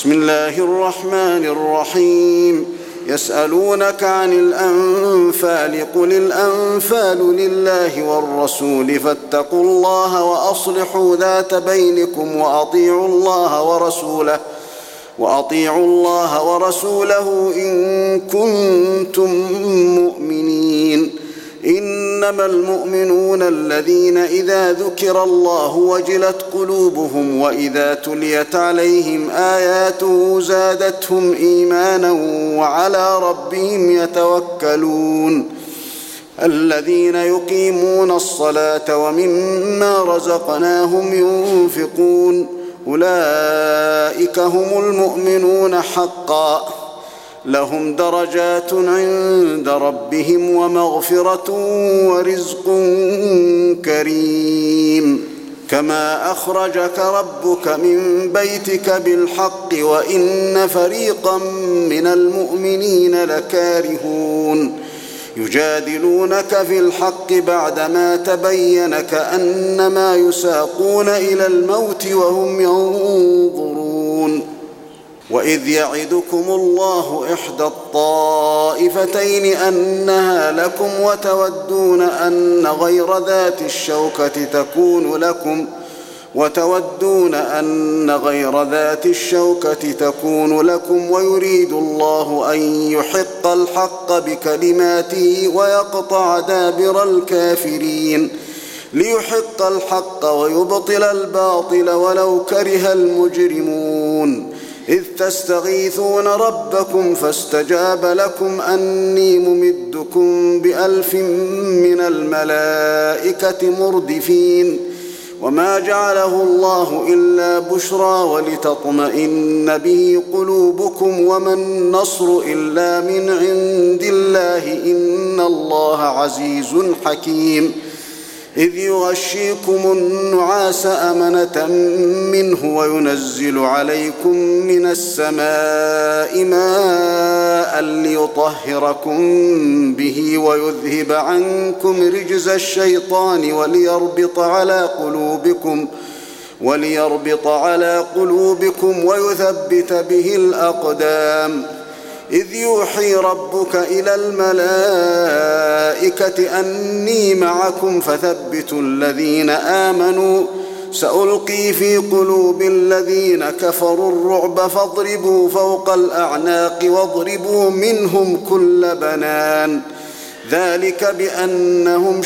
بسم الله الرحمن الرحيم. يسألونك عن الأنفال قل الأنفال لله والرسول فاتقوا الله وأصلحوا ذات بينكم وأطيعوا الله ورسوله إن كنتم مؤمنين. إنما المؤمنون الذين إذا ذكر الله وجلت قلوبهم وإذا تليت عليهم آياته زادتهم إيمانا وعلى ربهم يتوكلون. الذين يقيمون الصلاة ومما رزقناهم ينفقون أولئك هم المؤمنون حقا لهم درجات عند ربهم ومغفرة ورزق كريم. كما أخرجك ربك من بيتك بالحق وإن فريقا من المؤمنين لكارهون يجادلونك في الحق بعدما تبين كأنما يساقون إلى الموت وهم ينظرون. وإذ يعدكم الله إحدى الطائفتين أنها لكم وتودون أن غير ذات الشوكة تكون لكم ويريد الله أن يحق الحق بكلماته ويقطع دابر الكافرين ليحق الحق ويبطل الباطل ولو كره المجرمون. إذ تستغيثون ربكم فاستجاب لكم أني ممدكم ب1000 من الملائكة مردفين. وما جعله الله إلا بشرى ولتطمئن به قلوبكم وما النصر إلا من عند الله إن الله عزيز حكيم. إذ يغشيكم النعاس أمنة منه وينزل عليكم من السماء ماء ليطهركم به ويذهب عنكم رجز الشيطان وليربط على قلوبكم ويثبت به الأقدام. إذ يوحي ربك إلى الملائكة أني معكم فثبتوا الذين آمنوا سألقي في قلوب الذين كفروا الرعب فاضربوا فوق الأعناق واضربوا منهم كل بنان. ذلك بأنهم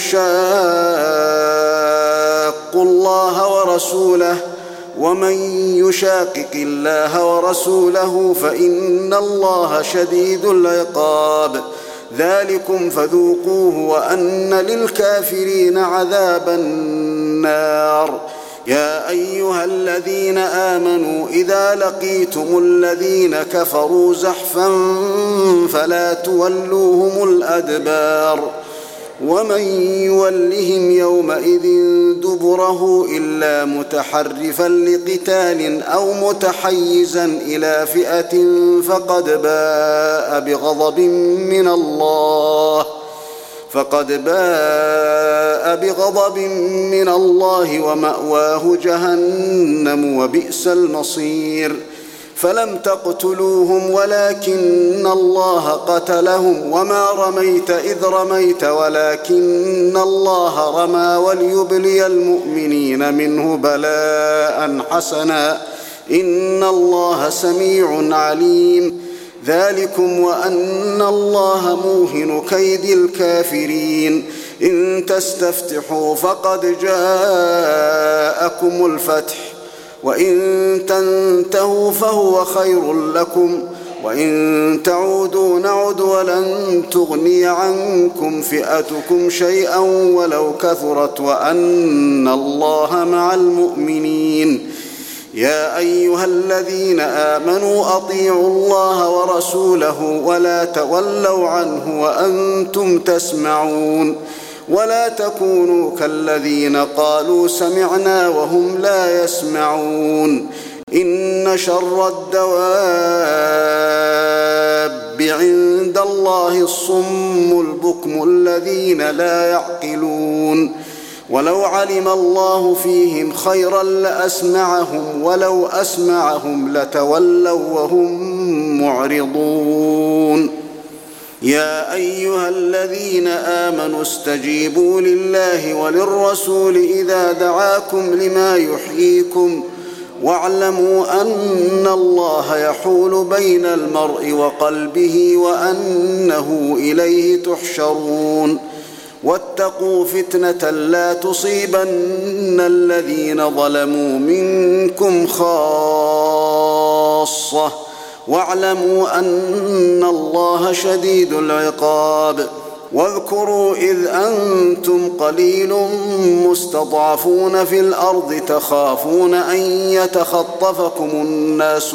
شاقوا الله ورسوله ومن يشاقق الله ورسوله فإن الله شديد العقاب. ذلكم فذوقوه وأن للكافرين عذاب النار. يا أيها الذين آمنوا إذا لقيتم الذين كفروا زحفا فلا تولوهم الأدبار ومن يولهم يومئذ دبره إلا متحرفا لقتال أو متحيزا إلى فئة فقد باء بغضب من الله ومأواه جهنم وبئس المصير. فلم تقتلوهم ولكن الله قتلهم وما رميت إذ رميت ولكن الله رمى وليبلي المؤمنين منه بلاء حسنا إن الله سميع عليم. ذلكم وأن الله موهن كيد الكافرين. إن تستفتحوا فقد جاءكم الفتح وإن تنتهوا فهو خير لكم وإن تعودوا نعد ولن تغني عنكم فئتكم شيئا ولو كثرت وأن الله مع المؤمنين. يا أيها الذين آمنوا أطيعوا الله ورسوله ولا تولوا عنه وأنتم تسمعون. ولا تكونوا كالذين قالوا سمعنا وهم لا يسمعون. إن شر الدواب عند الله الصم البكم الذين لا يعقلون. ولو علم الله فيهم خيرا لأسمعهم ولو أسمعهم لتولوا وهم معرضون. يا أيها الذين آمنوا استجيبوا لله وللرسول إذا دعاكم لما يحييكم واعلموا أن الله يحول بين المرء وقلبه وأنه إليه تحشرون. واتقوا فتنة لا تصيبن الذين ظلموا منكم خاصة واعلموا أن الله شديد العقاب. واذكروا إذ أنتم قليل مستضعفون في الأرض تخافون أن يتخطفكم الناس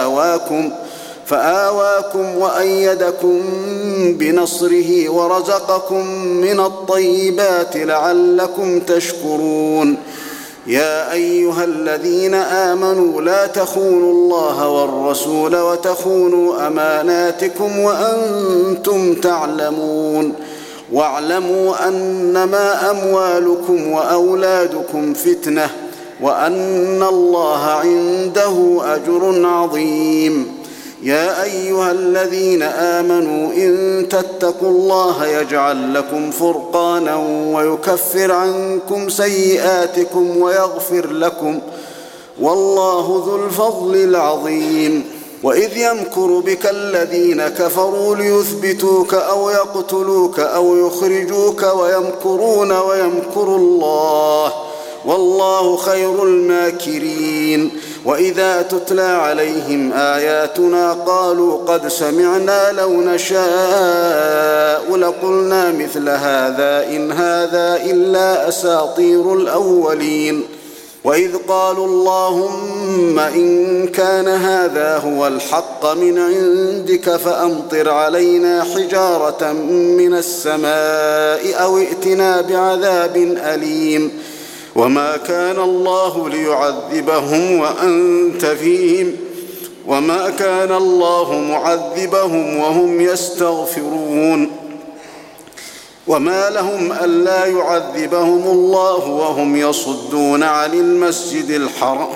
فآواكم وأيدكم بنصره ورزقكم من الطيبات لعلكم تشكرون. يا أيها الذين آمنوا لا تخونوا الله والرسول وتخونوا أماناتكم وأنتم تعلمون. واعلموا أنما أموالكم وأولادكم فتنة وأن الله عنده أجر عظيم. يا أيها الذين آمنوا إن تتقوا الله يجعل لكم فرقانا ويكفر عنكم سيئاتكم ويغفر لكم والله ذو الفضل العظيم. وإذ يمكر بك الذين كفروا ليثبتوك أو يقتلوك أو يخرجوك ويمكرون ويمكر الله والله خير الماكرين. وإذا تتلى عليهم آياتنا قالوا قد سمعنا لو نشاء لقلنا مثل هذا إن هذا إلا أساطير الأولين. وإذ قالوا اللهم إن كان هذا هو الحق من عندك فأمطر علينا حجارة من السماء أو ائتنا بعذاب أليم. وما كان الله ليعذبهم وأنت فيهم وما كان الله معذبهم وهم يستغفرون. وما لهم ألا يعذبهم الله وهم يصدون عن المسجد الحرام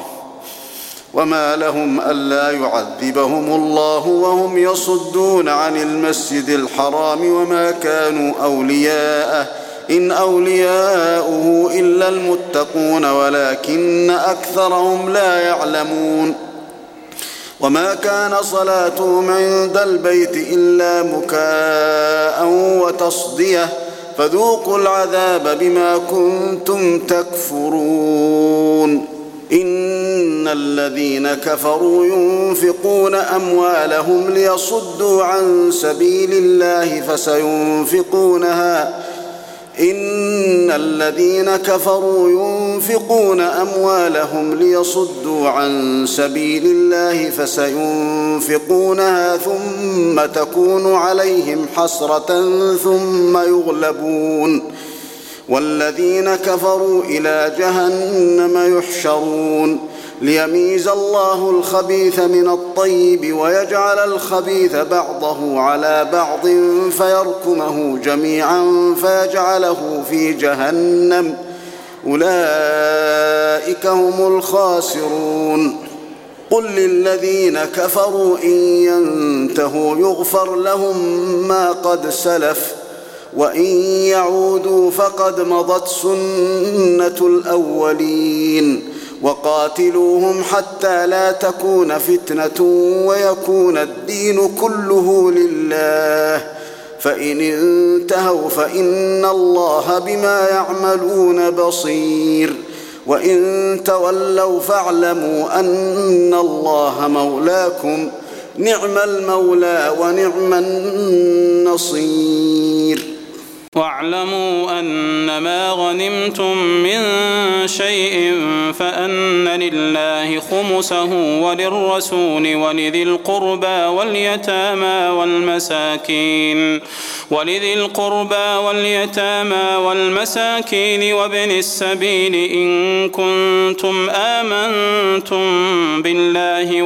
وما كانوا أولياءه إن أولياؤه إلا المتقون ولكن أكثرهم لا يعلمون. وما كان صلاتهم عند البيت إلا مكاء وتصدية فذوقوا العذاب بما كنتم تكفرون. إن الذين كفروا ينفقون أموالهم ليصدوا عن سبيل الله فسينفقونها ثم تكون عليهم حسرة ثم يغلبون والذين كفروا إلى جهنم يحشرون. ليميز الله الخبيث من الطيب ويجعل الخبيث بعضه على بعض فيركمه جميعا فيجعله في جهنم أولئك هم الخاسرون. قل للذين كفروا إن ينتهوا يغفر لهم ما قد سلف وإن يعودوا فقد مضت سنة الأولين. وقاتلوهم حتى لا تكون فتنة ويكون الدين كله لله فإن انتهوا فإن الله بما يعملون بصير. وإن تولوا فاعلموا أن الله مولاكم نعم المولى ونعم النصير. واعلموا أنما غنمتم من شيء فأن لله خمسه وللرسول ولذي القربى واليتامى وابن السبيل إن كنتم آمنتم بالله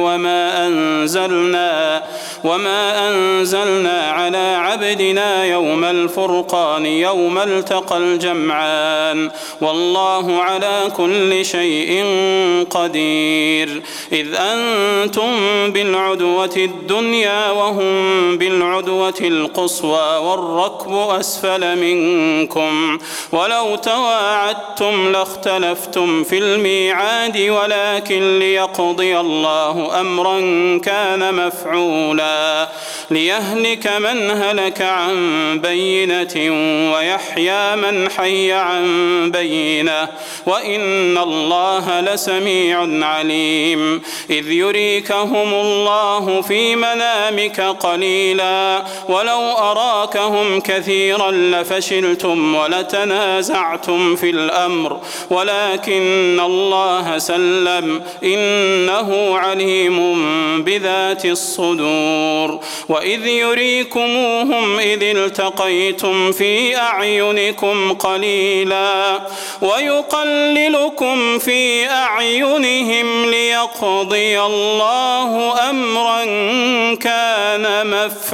وما أنزلنا على عبدنا يوم الفرقان يوم التقى الجمعان والله على كل شيء قدير. إذ أنتم بالعدوة الدنيا وهم بالعدوة القصوى والركب أسفل منكم ولو تواعدتم لاختلفتم في الميعاد ولكن ليقضي الله أمرا كان مفعولا ليهلك من هلك عن بينة ويحيى من حي عن بينة وإن الله لسميع عليم. إذ يريكهم الله في منامك قليلا ولو أراكهم كثيرا لفشلتم ولتنازعتم في الأمر ولكن الله سلم إنه عليم بذات الصدور. وإذ يريكموهم إذ التقيتم في أعينكم قليلا ويقللكم في أعينهم ليقضي الله أمرا كان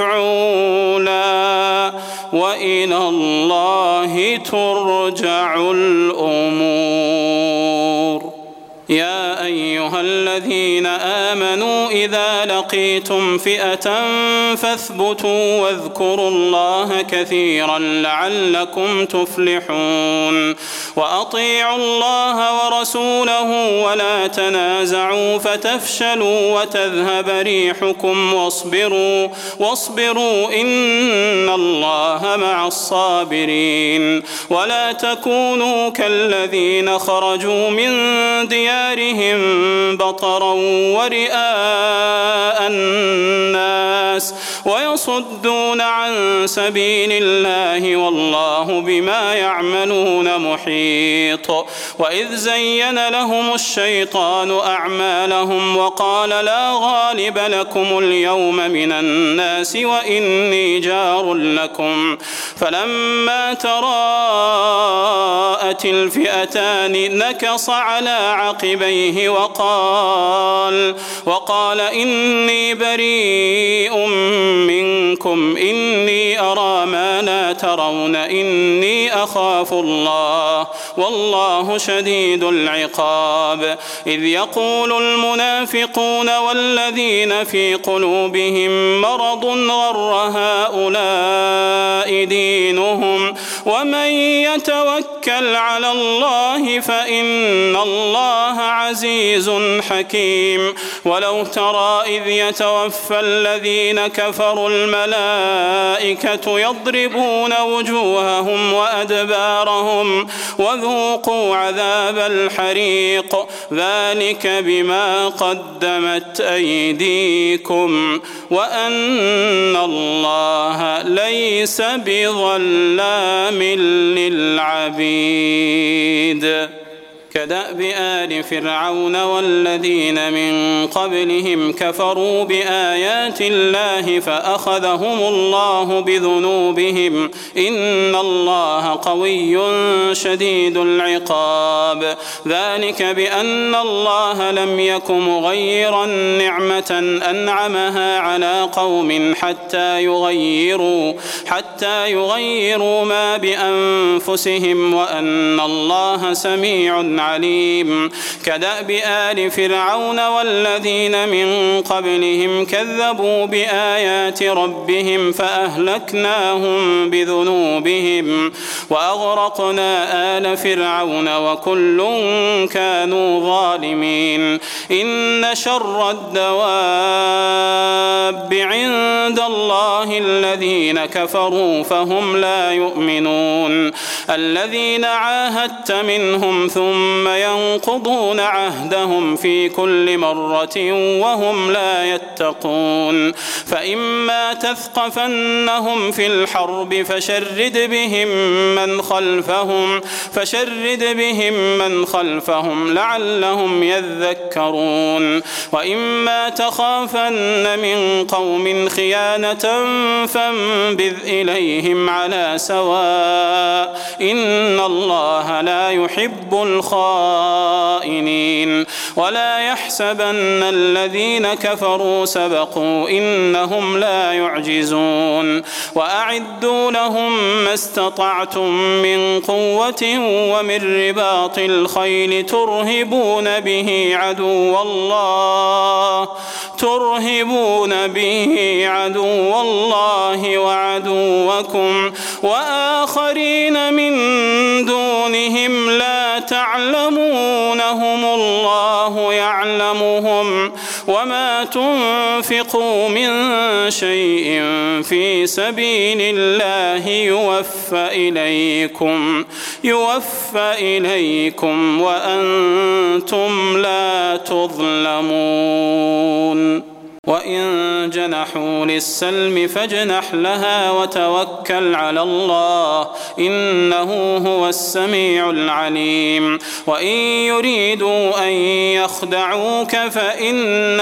مفعولا وإلى الله ترجع الأمور. يا أيها الذين آمنوا إذا لقيتم فئة فاثبتوا واذكروا الله كثيرا لعلكم تفلحون. وأطيعوا الله ورسوله ولا تنازعوا فتفشلوا وتذهب ريحكم واصبروا إن الله مع الصابرين. ولا تكونوا كالذين خرجوا من ديارهم بطرا ورئاء الناس ويصدون عن سبيل الله والله بما يعملون محيط. وإذ زين لهم الشيطان أعمالهم وقال لا غالب لكم اليوم من الناس وإني جار لكم فلما تراءت الفئتان نكص على عقبيه وقال إني بريء منكم إني أرى ما لا ترون إني أخاف الله والله شديد العقاب. إذ يقول المنافقون والذين في قلوبهم مرض غر هؤلاء دينهم ومن يتوكل على الله فإن الله عزيز حكيم. ولو ترى إذ يتوفى الذين كفروا الملائكة يضربون وجوههم وأدبارهم وذوقوا عذاب الحريق ذلك بما قدمت أيديكم وأن الله ليس بظلام للعبيد. كدأب آل فرعون والذين من قبلهم كفروا بآيات الله فأخذهم الله بذنوبهم إن الله قوي شديد العقاب. ذلك بأن الله لم يك مغيرا نعمة أنعمها على قوم حتى يغيروا ما بأنفسهم وأن الله سميع عليم. كدأب آل فرعون والذين من قبلهم كذبوا بآيات ربهم فأهلكناهم بذنوبهم وأغرقنا آل فرعون وكل كانوا ظالمين. إن شر الدواب عند الله الله الذين كفروا فهم لا يؤمنون الذين عاهدت منهم ثم ينقضون عهدهم في كل مرة وهم لا يتقون فإما تثقفنهم في الحرب فشرد بهم من خلفهم لعلهم يذكرون وإما تخافن من قوم خيانة فانبذ إليهم على سواء إن الله لا يحب الخائنين ولا يحسبن الذين كفروا سبقوا إنهم لا يعجزون وأعدوا لهم ما استطعتم من قوة ومن رباط الخيل ترهبون به عدو الله وعدوكم وآخرين من دونهم لا تعلمونهم الله يعلمهم وما تنفقوا من شيء في سبيل الله يوفى إليكم وأنتم لا تظلمون وإن جنحوا للسلم فاجنح لها وتوكل على الله إنه هو السميع العليم وإن يريدوا أن يخدعوك فإن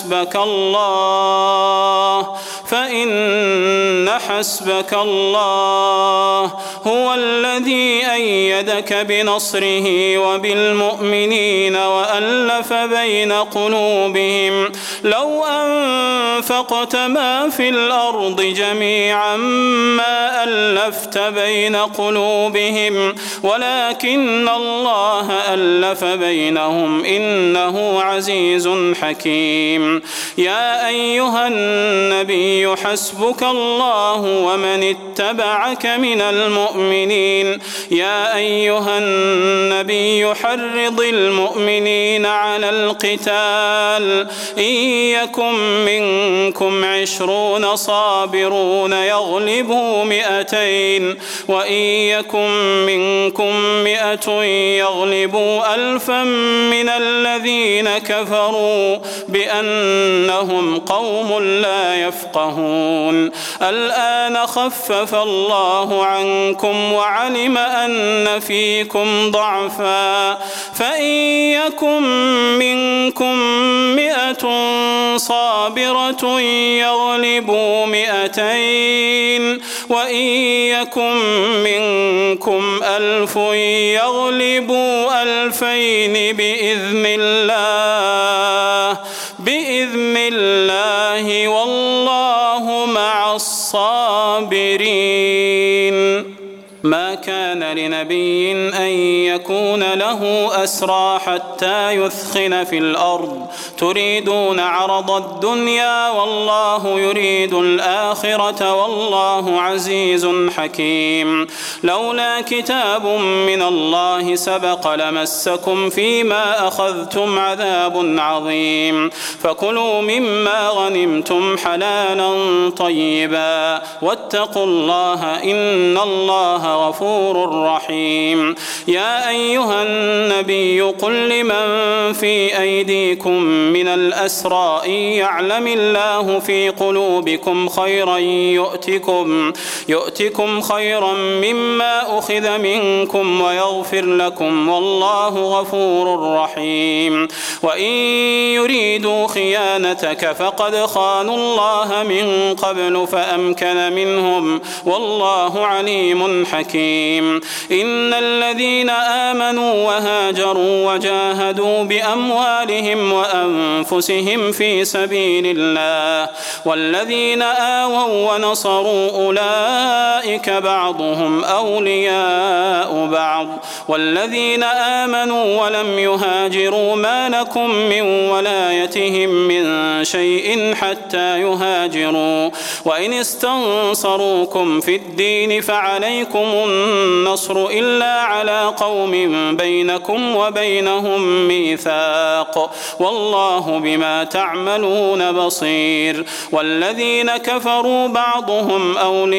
حسبك الله هو الذي أيدك بنصره وبالمؤمنين وألف بين قلوبهم لو أنفقت ما في الأرض جميعا ما ألفت بين قلوبهم ولكن الله ألف بينهم إنه عزيز حكيم يا أيها النبي حسبك الله ومن اتبعك من المؤمنين يا أيها النبي حرض المؤمنين على القتال إن يكن منكم 20 صابرون يغلبوا 200 وإن يكن منكم 100 يغلبوا 1000 من الذين كفروا بأنهم قوم لا يفقهون الآن خفف الله عنكم وعلم أن فيكم ضعفا فإن يكن منكم 100 صابرة يغلبوا 200 وإن يكن منكم 1000 يغلبوا 2000 بإذن الله والله مع الصابرين ما كان لنبي أن يكون له أسرى حتى يثخن في الأرض تريدون عرض الدنيا والله يريد الآخرة والله عزيز حكيم لولا كتاب من الله سبق لمسكم فيما أخذتم عذاب عظيم فكلوا مما غنمتم حلالا طيبا واتقوا الله إن الله غفور رحيم يا أيها النبي قل لمن في أيديكم من الأسرى إن يعلم الله في قلوبكم خيرا يؤتكم خيرا مما أخذ منكم ويغفر لكم والله غفور رحيم وإن يريدوا خيانتك فقد خانوا الله من قبل فأمكن منهم والله عليم حكيم إن الذين آمنوا وهاجروا وجاهدوا بأموالهم وأنفسهم في سبيل الله والذين آووا ونصروا أولئك بعضهم أولياء بعض والذين آمنوا ولم يهاجروا ما لكم من ولايتهم من شيء حتى يهاجروا وإن استنصروكم في الدين فعليكم النصر إلا على قوم بينكم وبينهم ميثاق والله والله بما تعملون بصير والذين كفروا بعضهم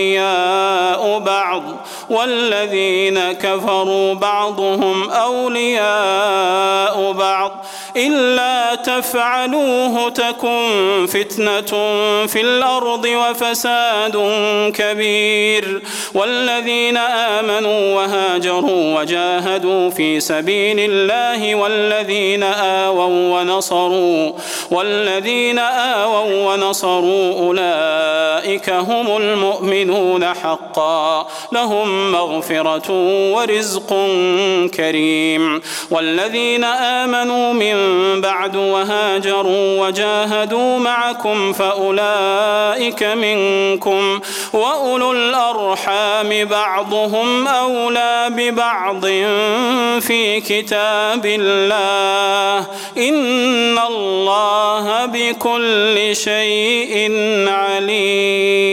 أولياء بعض إلا تفعلوه تكن فتنة في الأرض وفساد كبير والذين آمنوا وهاجروا وجاهدوا في سبيل الله والذين آووا ونصروا أولئك هم المؤمنون حقا لهم مغفرة ورزق كريم والذين آمنوا من بعد وهاجروا وجاهدوا معكم فأولئك منكم وأولو الأرحام بعضهم أولى ببعض في كتاب الله إن الله بكل شيء عليم.